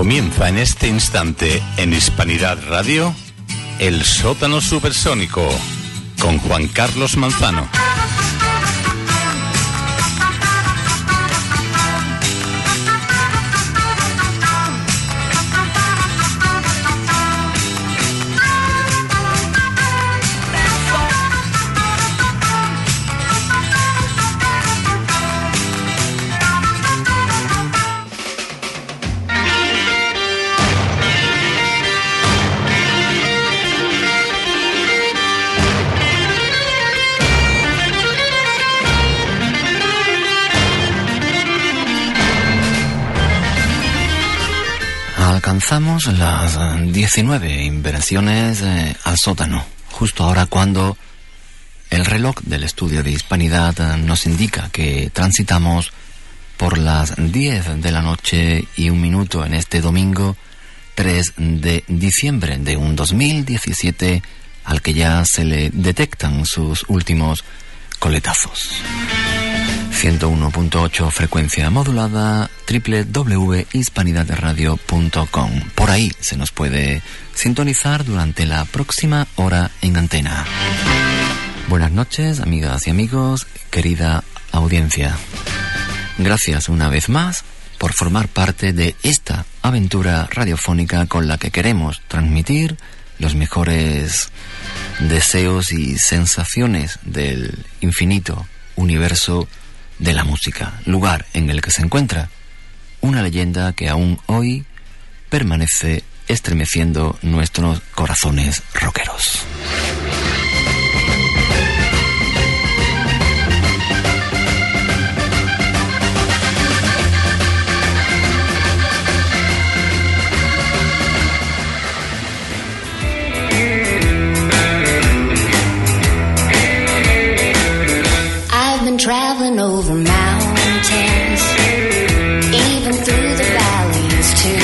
Comienza en este instante en Hispanidad Radio, El Sótano Supersónico, con Juan Carlos Manzano. Alcanzamos las 19 inversiones al sótano, justo ahora cuando el reloj del estudio de Hispanidad nos indica que transitamos por las 10 de la noche y 1 minuto en este domingo 3 de diciembre de un 2017 al que ya se le detectan sus últimos coletazos. 101.8 frecuencia modulada, www.hispanidadradio.com. Por ahí se nos puede sintonizar durante la próxima hora en antena. Buenas noches, amigas y amigos, querida audiencia. Gracias una vez más por formar parte de esta aventura radiofónica con la que queremos transmitir los mejores deseos y sensaciones del infinito universo de la música, lugar en el que se encuentra una leyenda que aún hoy permanece estremeciendo nuestros corazones rockeros. I've been traveling over mountains, even through the valleys too.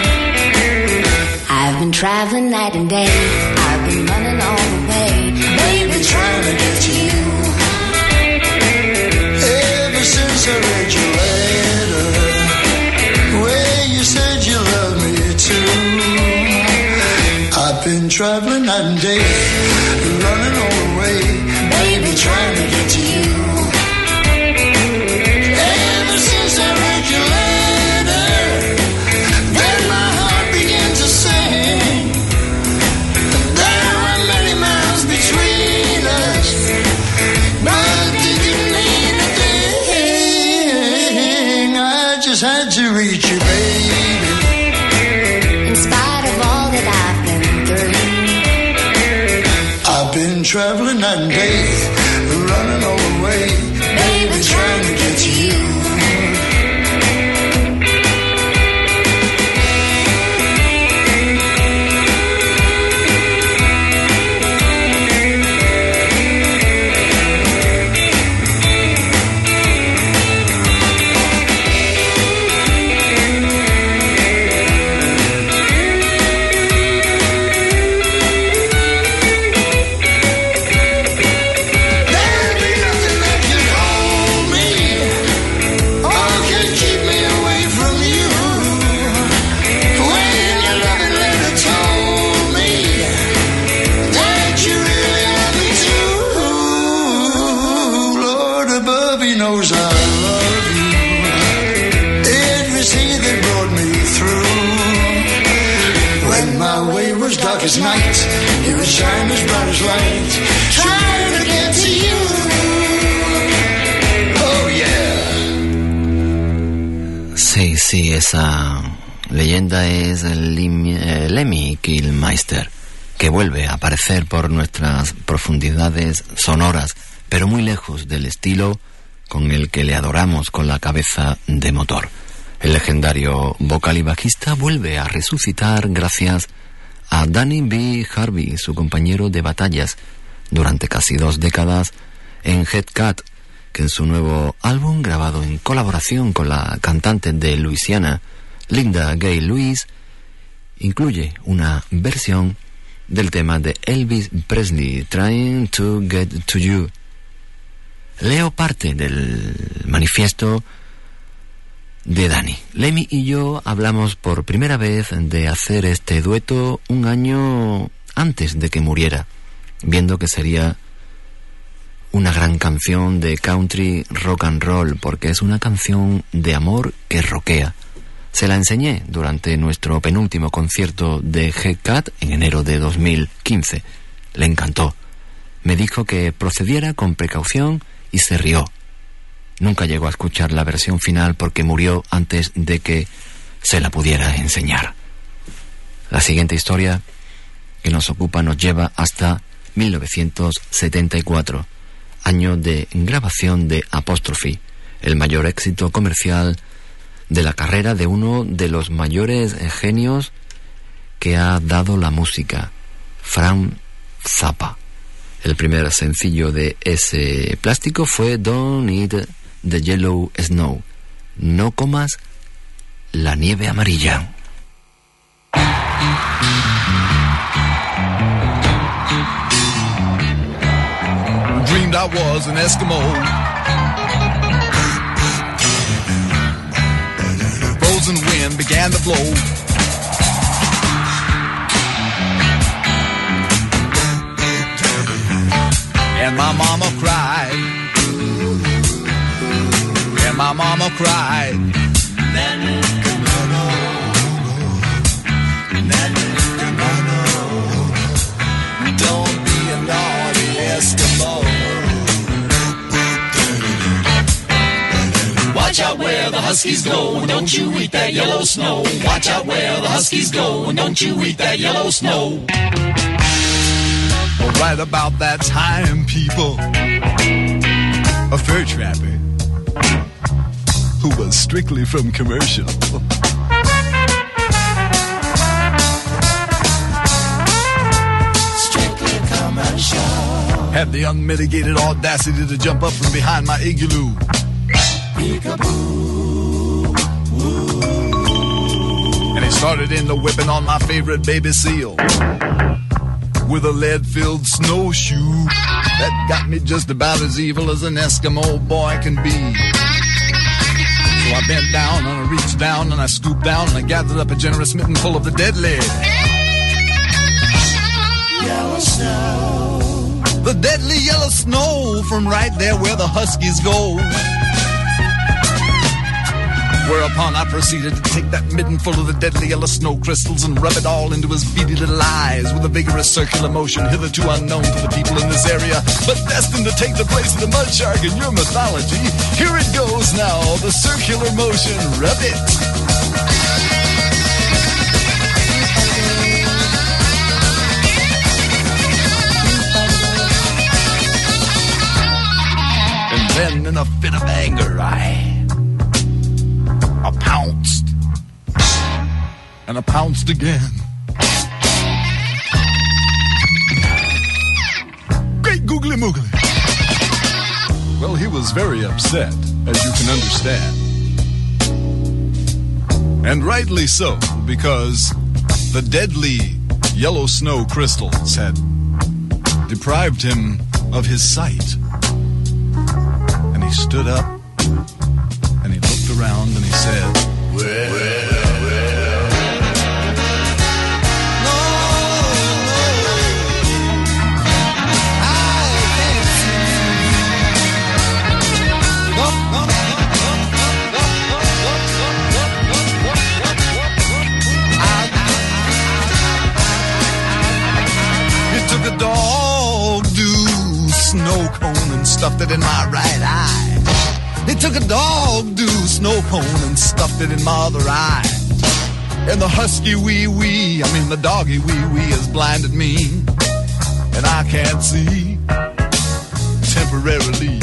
I've been traveling night and day, I've been running all the way, baby, trying to get to you. Ever since I read your letter, where you said you loved me too, I've been traveling night and day, running all the way, baby, trying to get to you. Had to reach you, baby. In spite of all that I've been through, I've been traveling night and day, running all the way, baby, trying to get to you. As night, you would shine as bright as light, trying to get to you. Oh yeah. Sí, esa leyenda es Lemmy Kilmister, que vuelve a aparecer por nuestras profundidades sonoras, pero muy lejos del estilo con el que le adoramos con la cabeza de motor. El legendario vocal y bajista vuelve a resucitar gracias a Danny B. Harvey, su compañero de batallas durante casi 2 décadas en Headcat, que en su nuevo álbum, grabado en colaboración con la cantante de Luisiana, Linda Gay Lewis, incluye una versión del tema de Elvis Presley, Trying to Get to You. Leo parte del manifiesto de Dani. Lemmy y yo hablamos por primera vez de hacer este dueto un año antes de que muriera, viendo que sería una gran canción de country rock and roll, porque es una canción de amor que rockea. Se la enseñé durante nuestro penúltimo concierto de Headcat en enero de 2015. Le encantó. Me dijo que procediera con precaución y se rió. Nunca llegó a escuchar la versión final porque murió antes de que se la pudiera enseñar. La siguiente historia que nos ocupa nos lleva hasta 1974, año de grabación de Apostrophe, el mayor éxito comercial de la carrera de uno de los mayores genios que ha dado la música, Frank Zappa. El primer sencillo de ese plástico fue Don't Eat the Yellow Snow, no comas la nieve amarilla. Dreamed I was an Eskimo, frozen wind began to blow, and my mama cried, and my mama cried. Don't be a naughty Eskimo. Watch out where the Huskies go, and don't you eat that yellow snow. Watch out where the Huskies go, and don't you eat that yellow snow. Well, right about that time, people, a fur trapper who was strictly from commercial had the unmitigated audacity to jump up from behind my igloo. And he started in the whipping on my favorite baby seal with a lead-filled snowshoe that got me just about as evil as an Eskimo boy can be. So I bent down and I reached down and I scooped down and I gathered up a generous mitten full of the deadly yellow snow. The deadly yellow snow from right there where the Huskies go. Whereupon I proceeded to take that midden full of the deadly yellow snow crystals and rub it all into his beady little eyes with a vigorous circular motion hitherto unknown to the people in this area, but destined to take the place of the mud shark in your mythology. Here it goes now, the circular motion, rub it. And then in a fit of anger, I pounced. And I pounced again. Great googly moogly. Well, he was very upset, as you can understand. And rightly so, because the deadly yellow snow crystals had deprived him of his sight. And he stood up and he looked around and he said, took a dog-do snow cone and stuffed it in my right eye. He took a dog-do snow cone and stuffed it in my other eye. And the husky wee-wee, the doggy wee-wee has blinded me. And I can't see temporarily.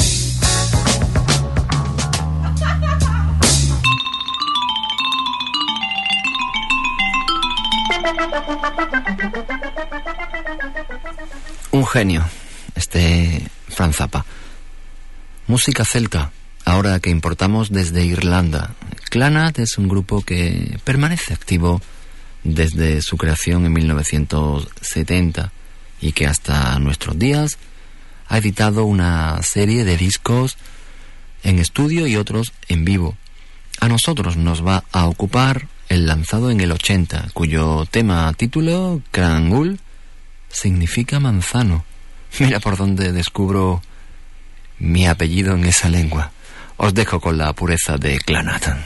Un genio, Frank Zappa. Música celta, ahora que importamos desde Irlanda. Clannad es un grupo que permanece activo desde su creación en 1970 y que hasta nuestros días ha editado una serie de discos en estudio y otros en vivo. a nosotros nos va a ocupar el lanzado en el 80, cuyo tema título, Krangul, significa manzano. Mira por dónde descubro mi apellido en esa lengua. Os dejo con la pureza de Clanatan.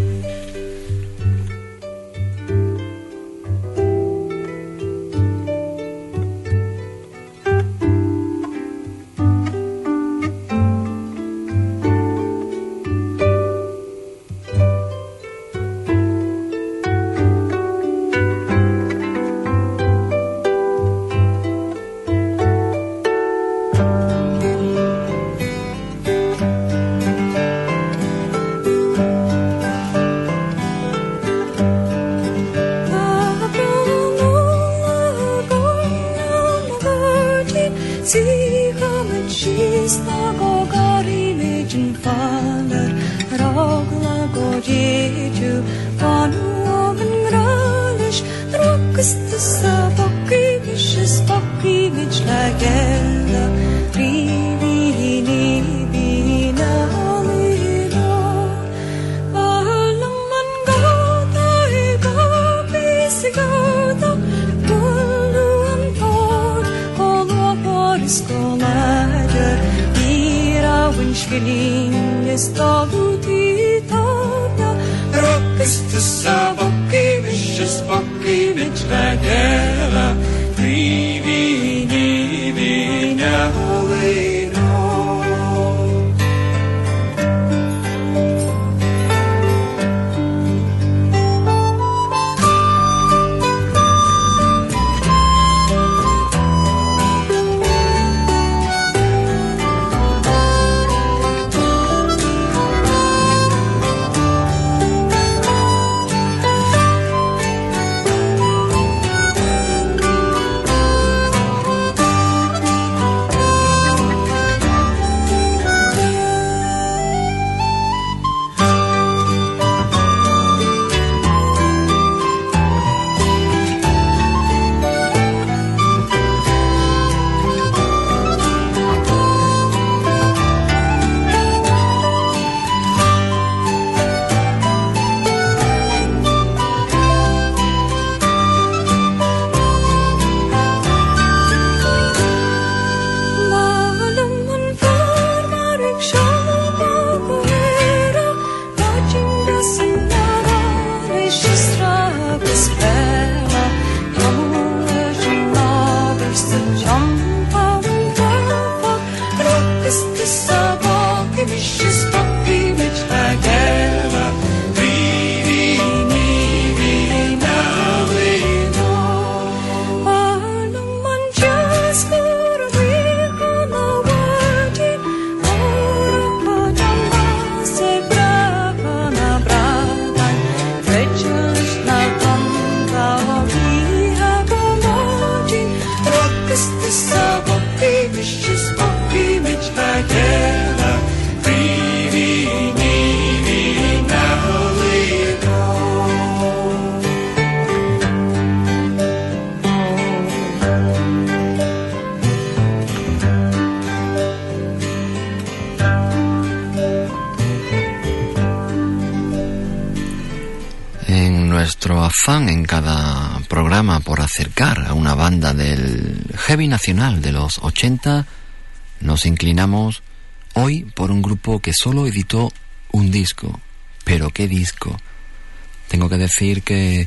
Afán en cada programa por acercar a una banda del heavy nacional de los 80, nos inclinamos hoy por un grupo que solo editó un disco. Pero ¿qué disco? Tengo que decir que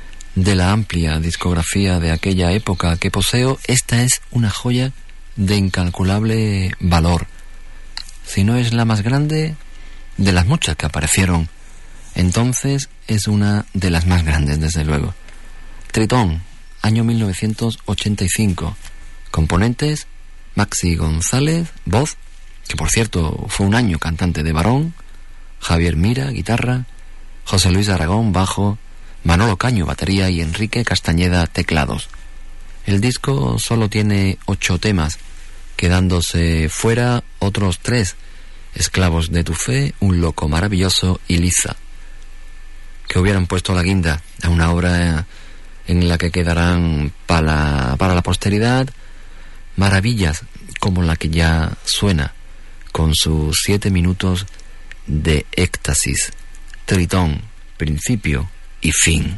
de la amplia discografía de aquella época que poseo, esta es una joya de incalculable valor. Si no es la más grande de las muchas que aparecieron entonces, es una de las más grandes, desde luego. Tritón, año 1985. Componentes: Maxi González, voz, que por cierto fue un año cantante de Barón; Javier Mira, guitarra; José Luis Aragón, bajo; Manolo Caño, batería; y Enrique Castañeda, teclados. El disco solo tiene 8 temas, quedándose fuera otros 3: Esclavos de tu fe, Un loco maravilloso y Liza, que hubieran puesto la guinda a una obra en la que quedarán para la posteridad maravillas como la que ya suena con sus 7 minutos de éxtasis Tritón, principio y fin.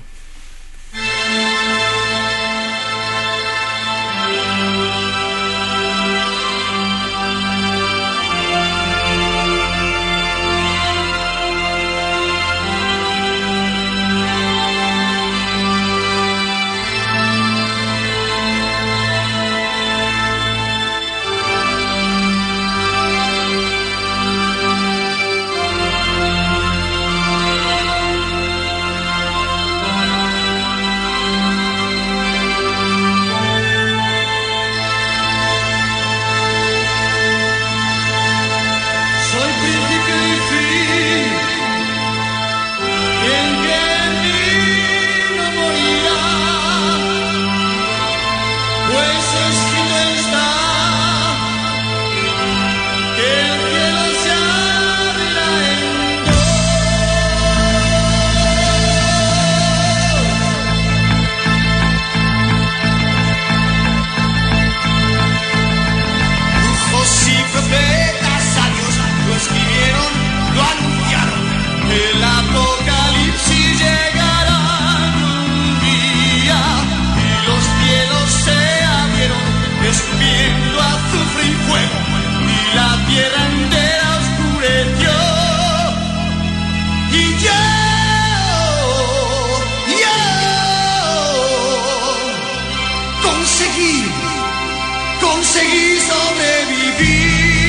Conseguí sobrevivir.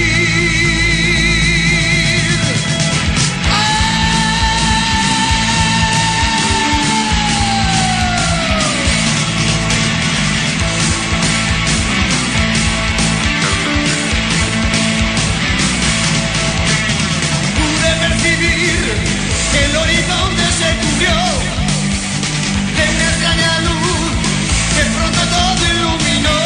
Pude percibir que el horizonte se cubrió de una extraña luz que pronto todo iluminó.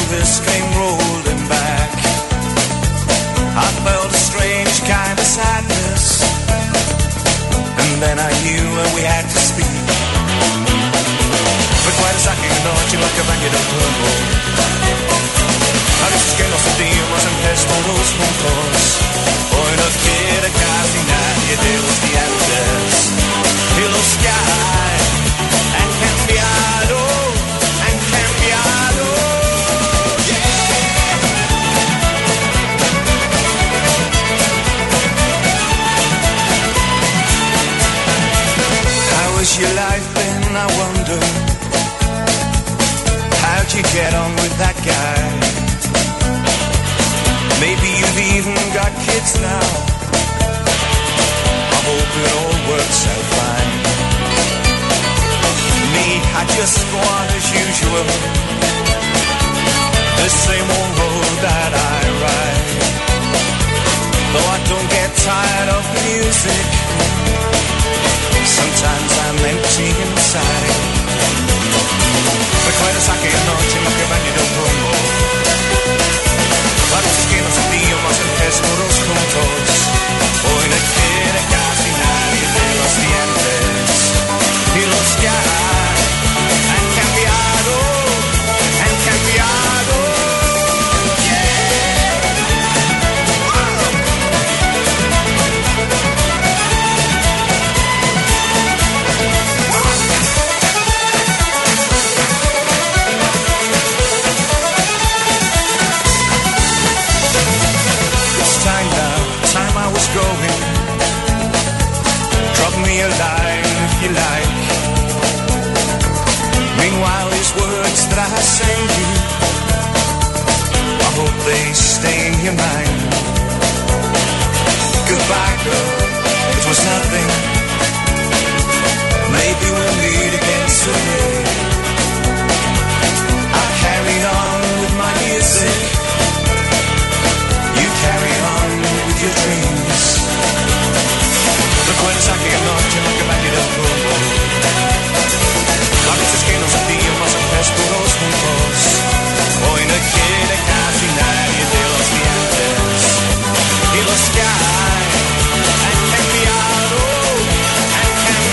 this came rolling back. I felt a strange kind of sadness, and then I knew we had to speak. Recuerdas aquella noche en la que bañé del pueblo, a veces que nos sentíamos en todos juntos. Hoy no quiere casi nadie de los dientes, y los que hay han cambiado, han cambiado. Yeah. How has your life been, I wonder? How'd you get on with that guy? Maybe you've even got kids now. I hope it all works out fine. Me, I just go on as usual, the same old road that I ride. Though I don't get tired of music, sometimes I'm empty inside. Recuerdas aquella noche en la que bañé del rumbo, a veces que nos sentíamos en todos juntos. Hoy no quiere casi nadie de los dientes, y los que hay han cambiado, han cambiado. Me a line if you like. Meanwhile, these words that I send you, I hope they stay in your mind. Goodbye, girl, it was nothing. Maybe we'll meet again soon. I'll carry on with my music, you carry on with your dreams. Recuerdas aquella noche en la que bañé del rumbo, a veces que nos sentíamos todos juntos. Hoy no quiere casi nadie de los dientes, y los que hay han cambiado, han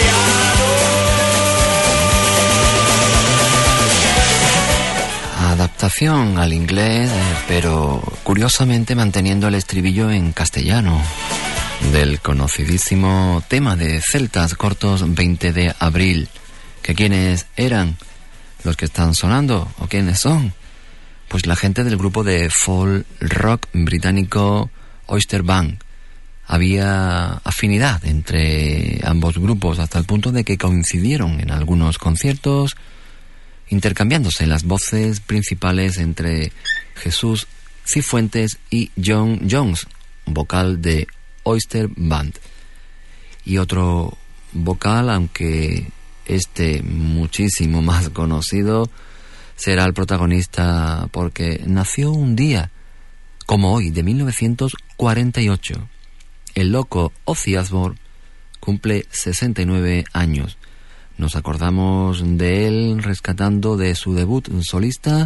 cambiado. Adaptación al inglés, pero curiosamente manteniendo el estribillo en castellano, del conocidísimo tema de Celtas Cortos 20 de abril. ¿Que quiénes eran los que están sonando o quiénes son? Pues la gente del grupo de folk rock británico Oyster Band. Había afinidad entre ambos grupos hasta el punto de que coincidieron en algunos conciertos, intercambiándose las voces principales entre Jesús Cifuentes y John Jones, vocal de Oyster Band, y otro vocal, aunque este muchísimo más conocido, será el protagonista porque nació un día como hoy de 1948. El loco Ozzy Osbourne cumple 69 años. Nos acordamos de él rescatando de su debut solista.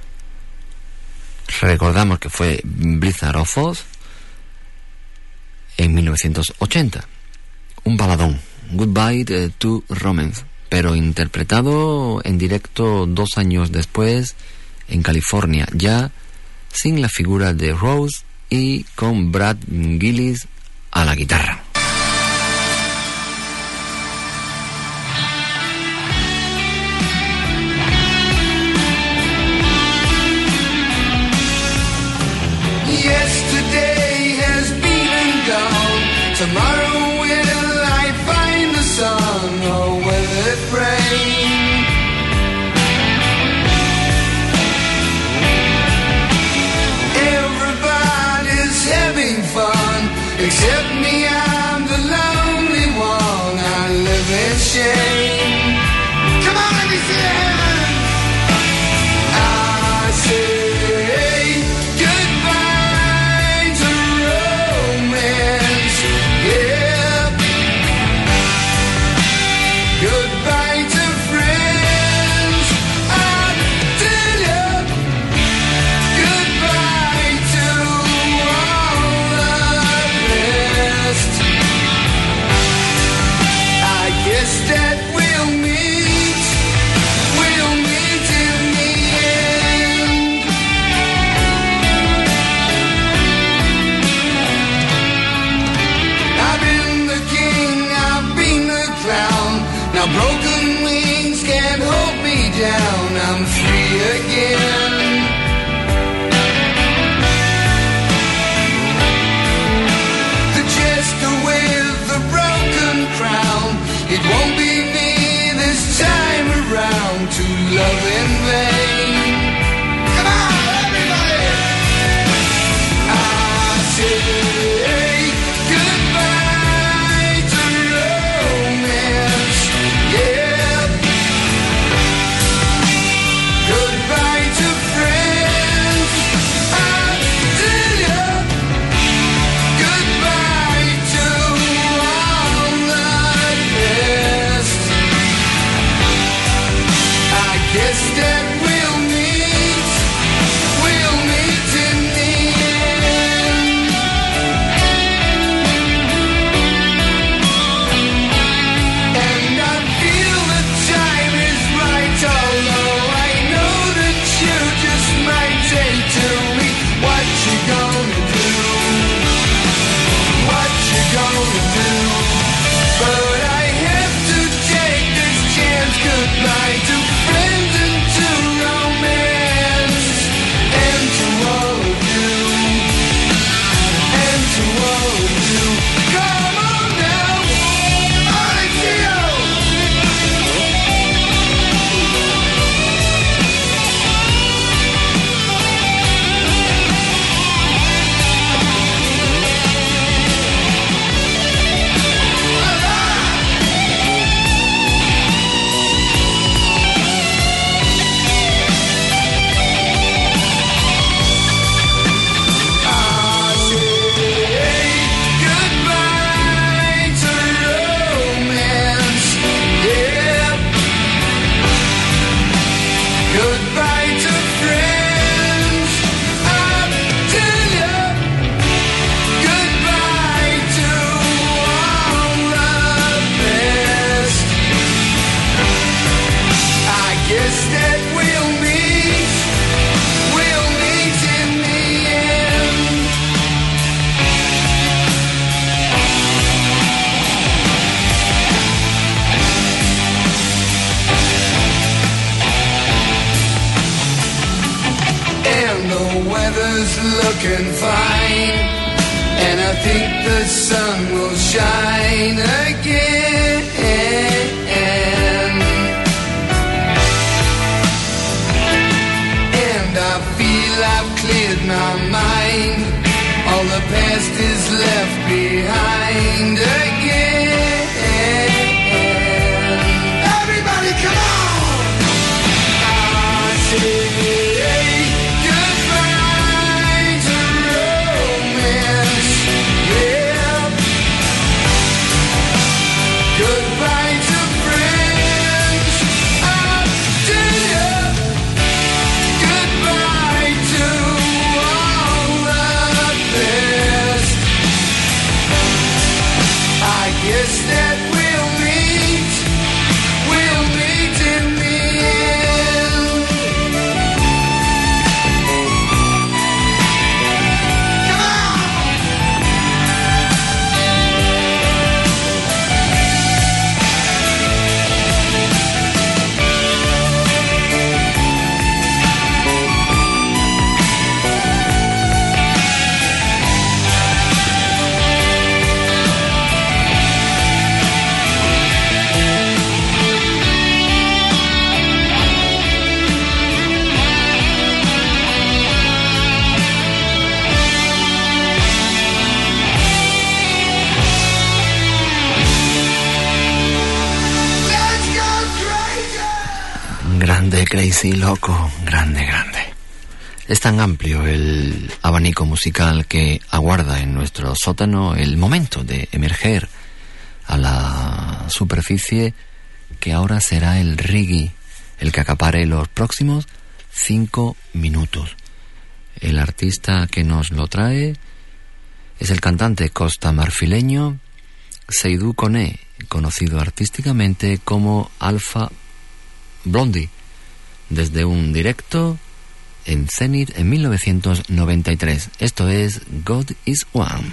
Recordamos que fue Blizzard of Oz en 1980, un baladón, Goodbye to Romance, pero interpretado en directo 2 años después en California, ya sin la figura de Rose y con Brad Gillis a la guitarra. Tomorrow will I find the sun, or will it rain? Everybody's having fun except me. And the weather's looking fine, and I think the sun will shine again. And I feel I've cleared my mind, all the past is left behind again. Everybody come on! I say goodbye to romance, yeah. Goodbye to friends, up to you. Goodbye to all the best. I guess that we'll meet in the end. Come on! Let's go crazy! Grande, crazy, loco, grande, grande. Es tan amplio el abanico musical que aguarda en nuestro sótano el momento de emerger a la superficie, que ahora será el reggae el que acapare los próximos 5 minutos. El artista que nos lo trae es el cantante costamarfileño Seydou Koné, conocido artísticamente como Alpha Blondy, desde un directo en Zenith en 1993. Esto es God is One.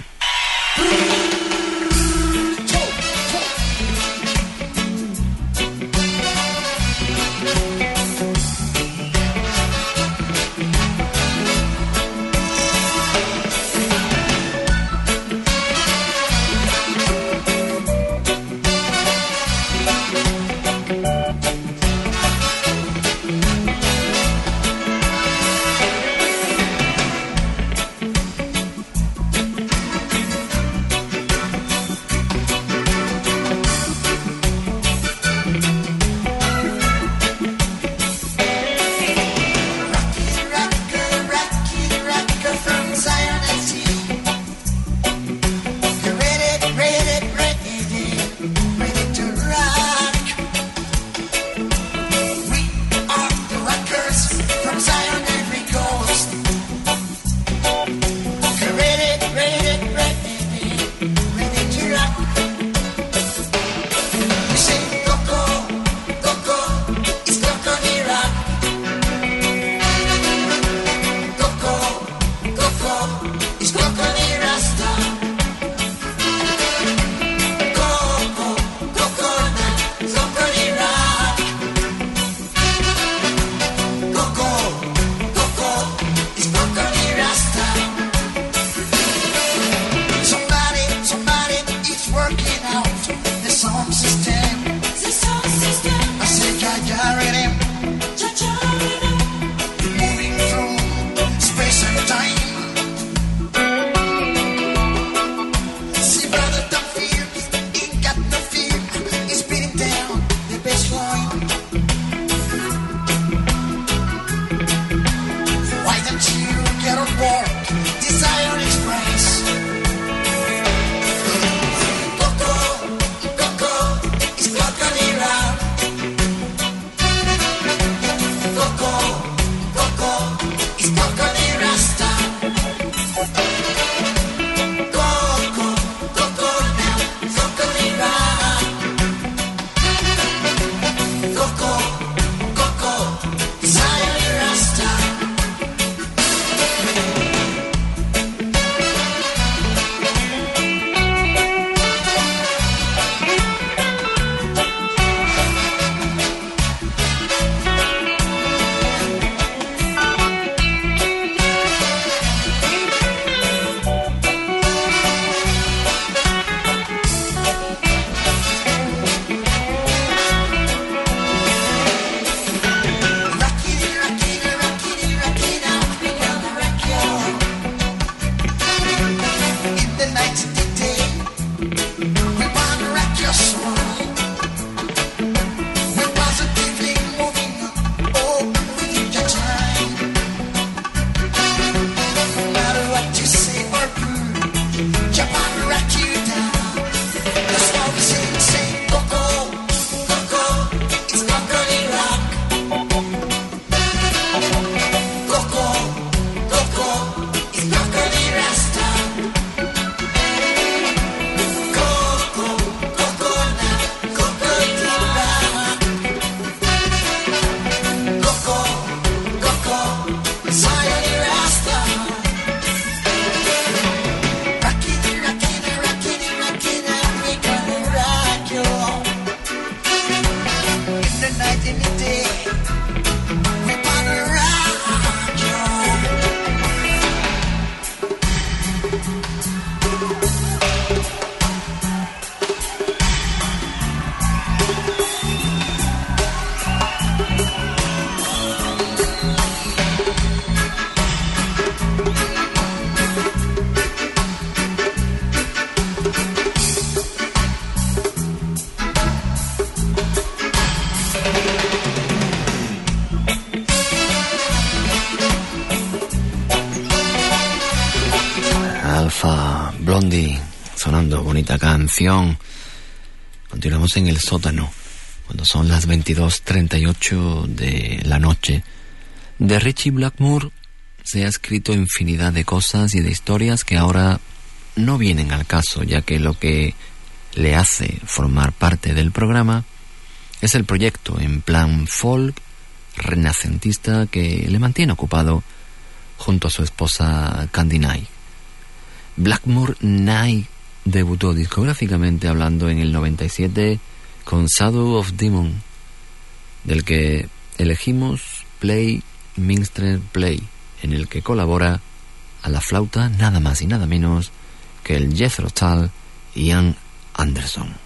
Alpha Blondie, sonando bonita canción. Continuamos en el sótano, cuando son las 22:38 de la noche. De Ritchie Blackmore se ha escrito infinidad de cosas y de historias que ahora no vienen al caso, ya que lo que le hace formar parte del programa es el proyecto en plan folk renacentista que le mantiene ocupado junto a su esposa Candy Knight. Blackmore Knight debutó discográficamente hablando en el 97 con Shadow of Demon, del que elegimos Play Minstrel Play, en el que colabora a la flauta nada más y nada menos que el Jethro Tull Ian Anderson.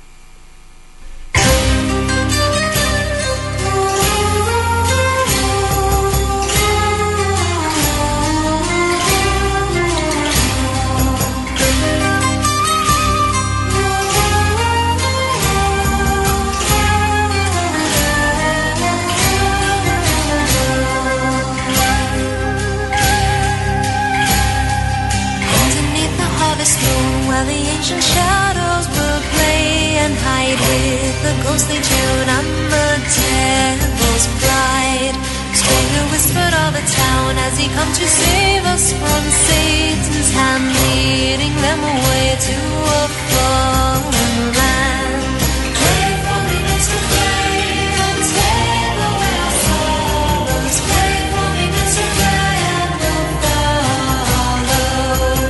The ancient shadows will play and hide with the ghostly tune and the devil's bride. Stranger whispered all the town as he come to save us from Satan's hand, leading them away to a foreign land. Pray for me not to pray and take away our sorrows. Pray for me not to cry and we'll follow.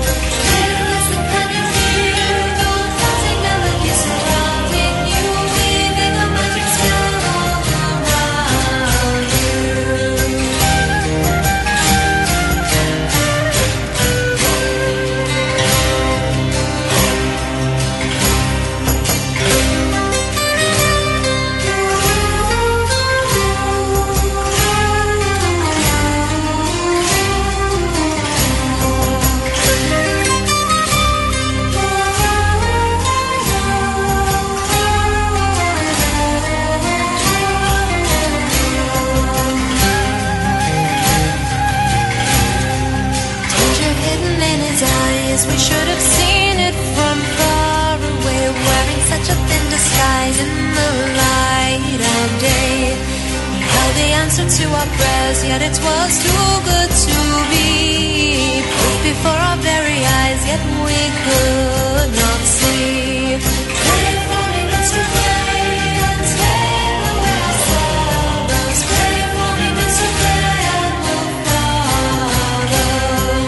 We should have seen it from far away, wearing such a thin disguise in the light of day. We held the answer to our prayers, yet it was too good to be. Proof before our very eyes, yet we could not see. Pray for me not to pray and take away our sorrows. Pray for me not to cry and we'll follow.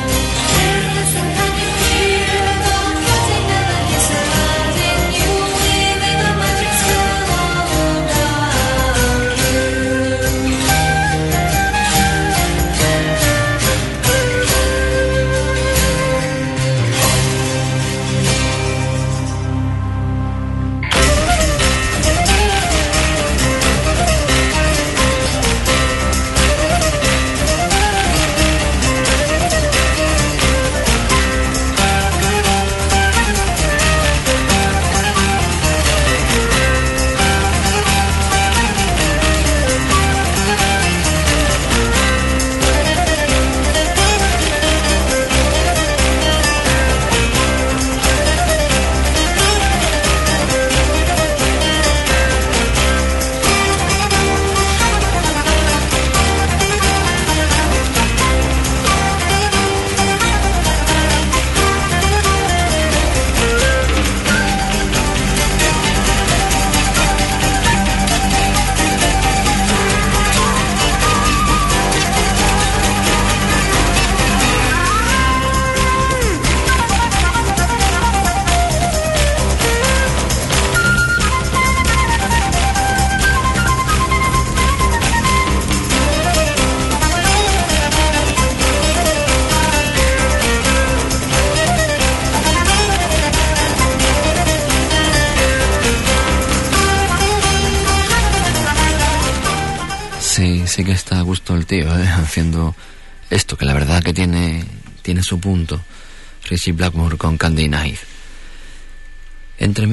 Sí que está a gusto el tío, haciendo esto, que la verdad que tiene su punto. Ritchie Blackmore con Candy Knight. Entre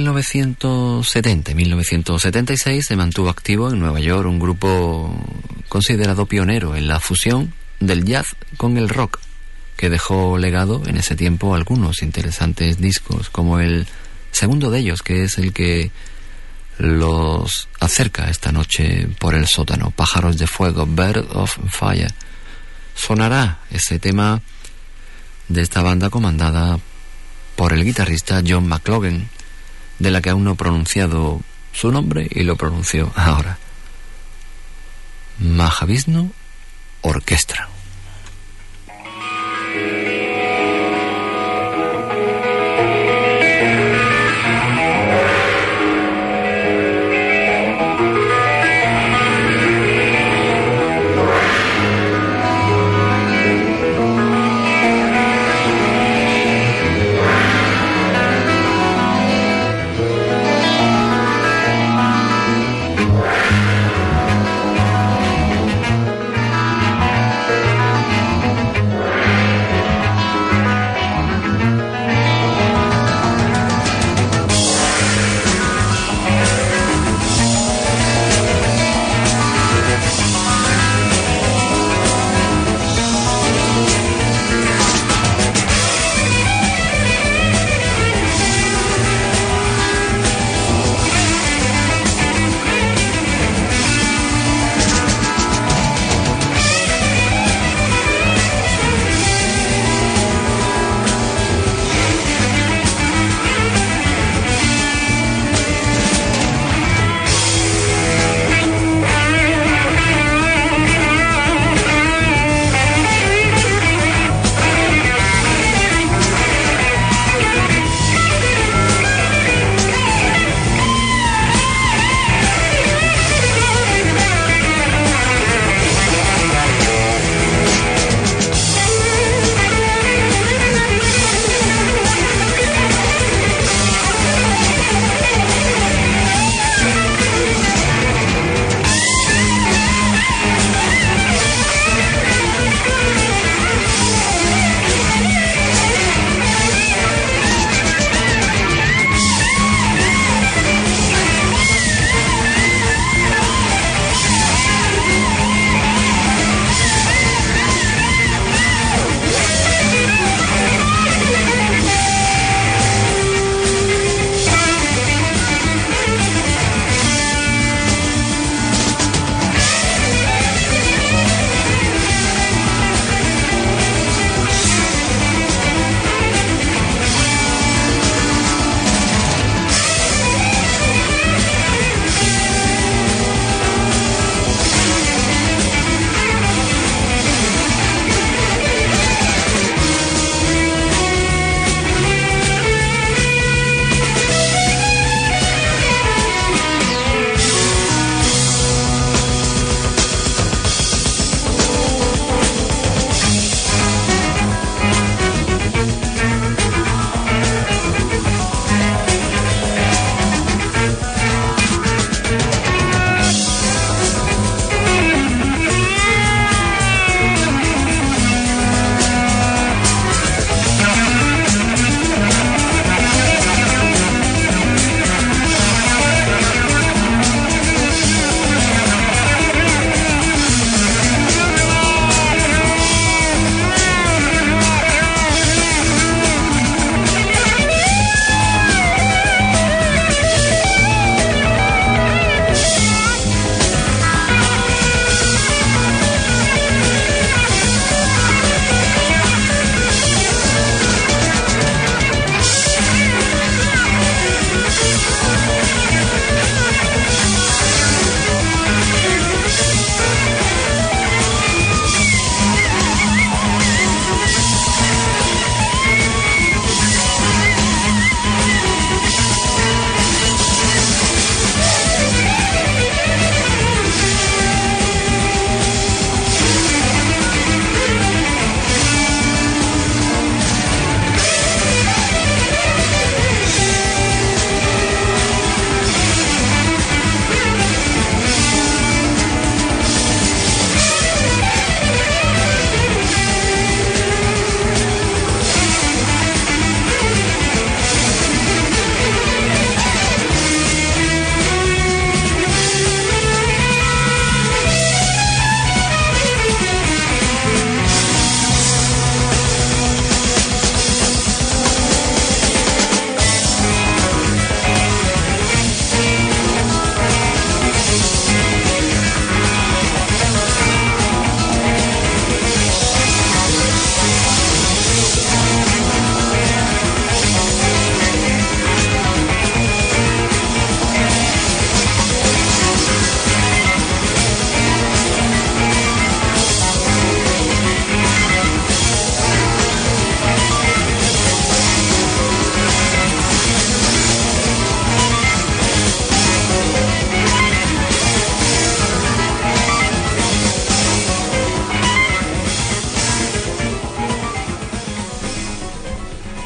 1970 y 1976 se mantuvo activo en Nueva York un grupo considerado pionero en la fusión del jazz con el rock, que dejó legado en ese tiempo algunos interesantes discos, como el segundo de ellos, que es el que los acerca esta noche por el sótano, Pájaros de Fuego, Bird of Fire. Sonará ese tema de esta banda comandada por el guitarrista John McLaughlin, de la que aún no he pronunciado su nombre y lo pronuncio ahora. Mahavishnu Orchestra.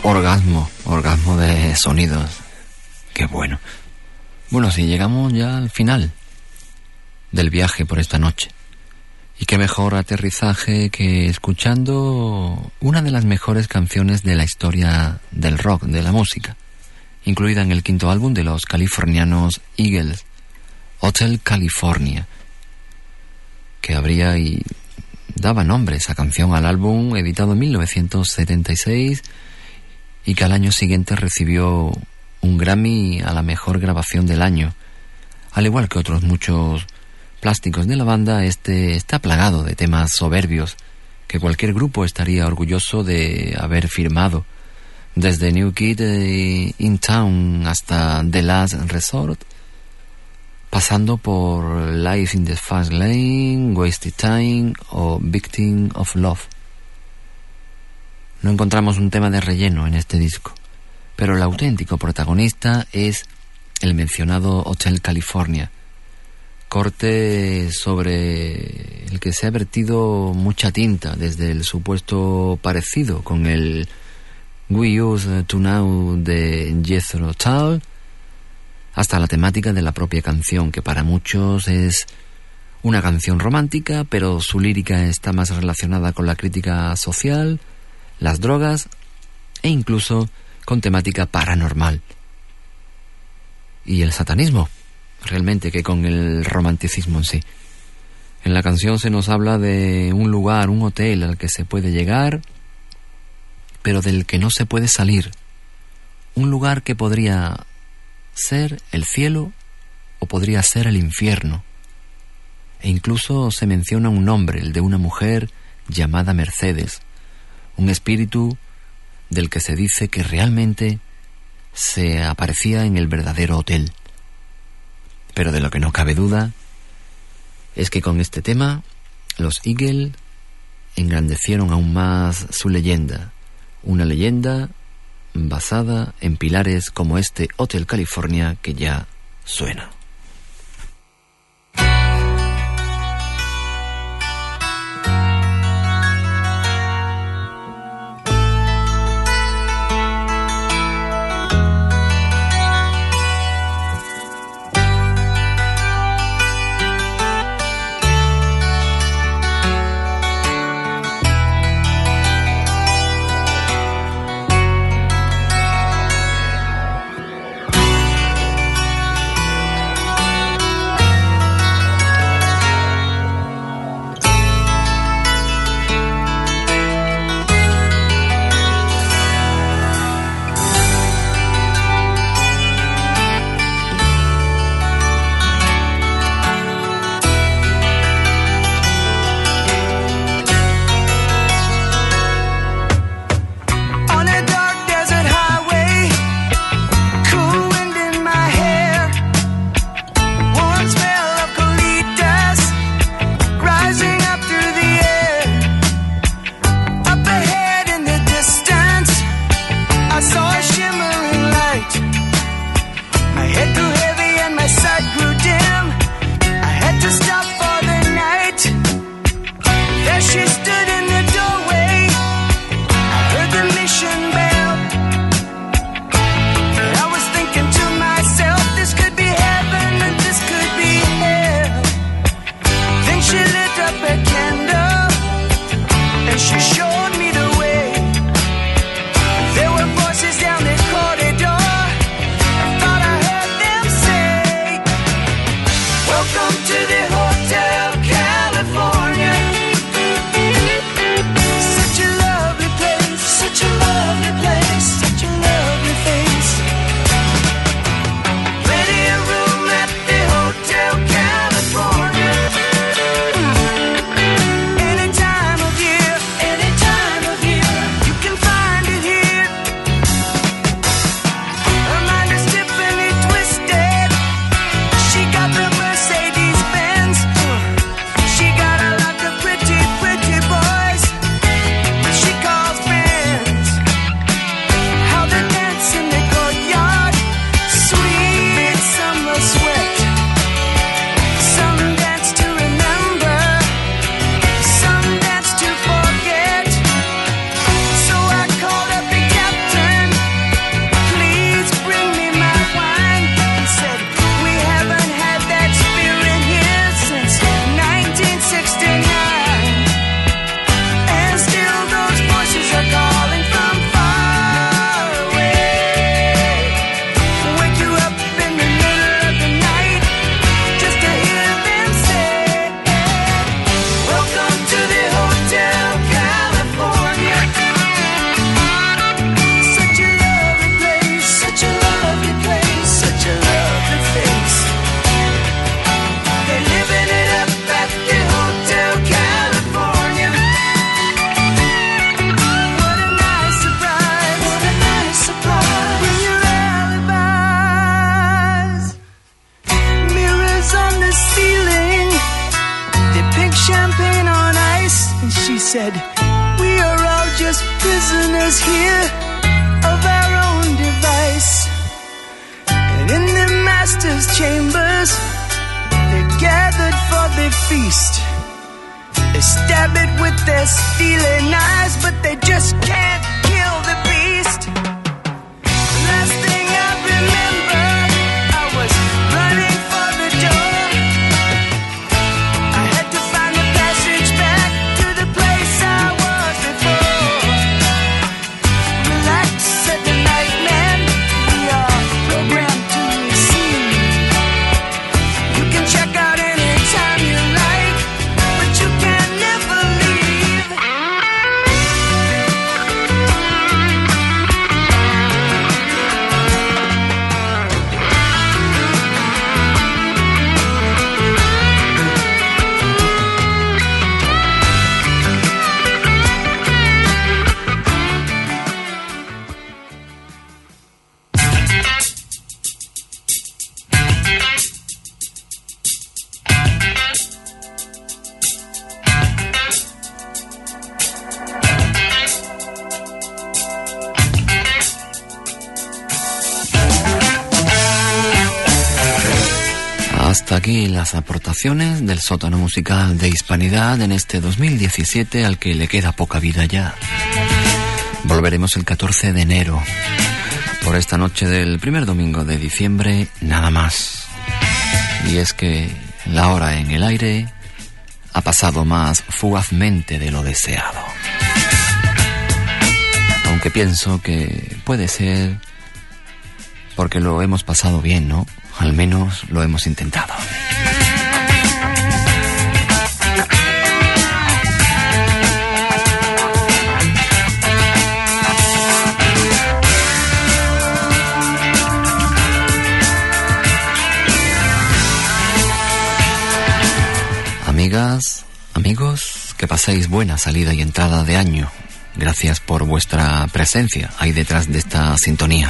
orgasmo de sonidos. Qué bueno. Bueno, sí, llegamos ya al final del viaje por esta noche. Y qué mejor aterrizaje que escuchando una de las mejores canciones de la historia del rock, de la música, incluida en el quinto álbum de los californianos Eagles, Hotel California, que abría y daba nombre esa canción al álbum editado en 1976 y que al año siguiente recibió un Grammy a la mejor grabación del año. Al igual que otros muchos plásticos de la banda, este está plagado de temas soberbios que cualquier grupo estaría orgulloso de haber firmado, desde New Kid in Town hasta The Last Resort, pasando por Life in the Fast Lane, Wasted Time o Victim of Love. No encontramos un tema de relleno en este disco, pero el auténtico protagonista es el mencionado Hotel California, corte sobre el que se ha vertido mucha tinta, desde el supuesto parecido con el We Used to Know de Jethro Tull hasta la temática de la propia canción, que para muchos es una canción romántica, pero su lírica está más relacionada con la crítica social, las drogas e incluso con temática paranormal y el satanismo, realmente, que con el romanticismo en sí. En la canción se nos habla de un lugar, un hotel al que se puede llegar, pero del que no se puede salir. Un lugar que podría ser el cielo o podría ser el infierno. E incluso se menciona un nombre, el de una mujer llamada Mercedes, un espíritu del que se dice que realmente se aparecía en el verdadero hotel. Pero de lo que no cabe duda es que con este tema los Eagles engrandecieron aún más su leyenda, una leyenda basada en pilares como este Hotel California que ya suena. prisoners here of our own device. And in the master's chambers, they're gathered for the feast. They stab it with their steely knives, but they just can't kill the beast. The last thing I remember, I was running for the door. I had to find the passage back to the place I was before. Relax, said the night man, we are programmed to receive. You can check out anytime you like, but you can never leave. Hasta aquí las aportaciones del sótano musical de Hispanidad en este 2017 al que le queda poca vida ya. Volveremos el 14 de enero. Por esta noche del primer domingo de diciembre, nada más. Y es que la hora en el aire ha pasado más fugazmente de lo deseado. Aunque pienso que puede ser porque lo hemos pasado bien, ¿no? Al menos lo hemos intentado. Amigas, amigos, que paséis buena salida y entrada de año. Gracias por vuestra presencia ahí detrás de esta sintonía.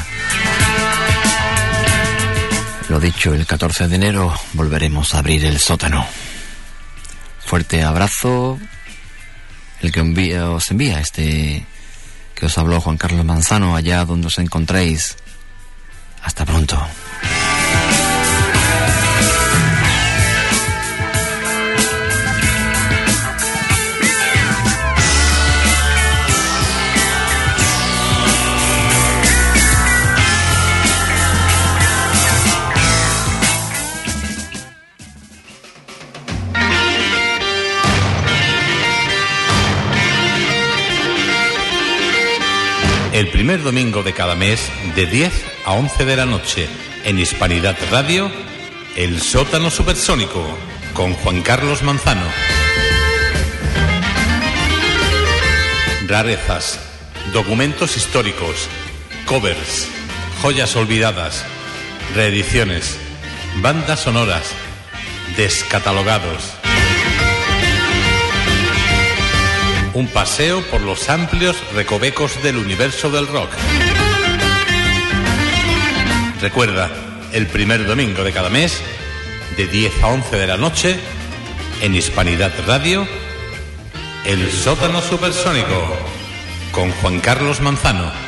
Lo dicho, el 14 de enero volveremos a abrir el sótano. Fuerte abrazo, el que os envía este que os habló Juan Carlos Manzano, allá donde os encontréis. Hasta pronto. El primer domingo de cada mes, de 10 a 11 de la noche, en Hispanidad Radio, El Sótano Supersónico, con Juan Carlos Manzano. Rarezas, documentos históricos, covers, joyas olvidadas, reediciones, bandas sonoras, descatalogados. Un paseo por los amplios recovecos del universo del rock. Recuerda, el primer domingo de cada mes, de 10 a 11 de la noche, en Hispanidad Radio, El Sótano Supersónico, con Juan Carlos Manzano.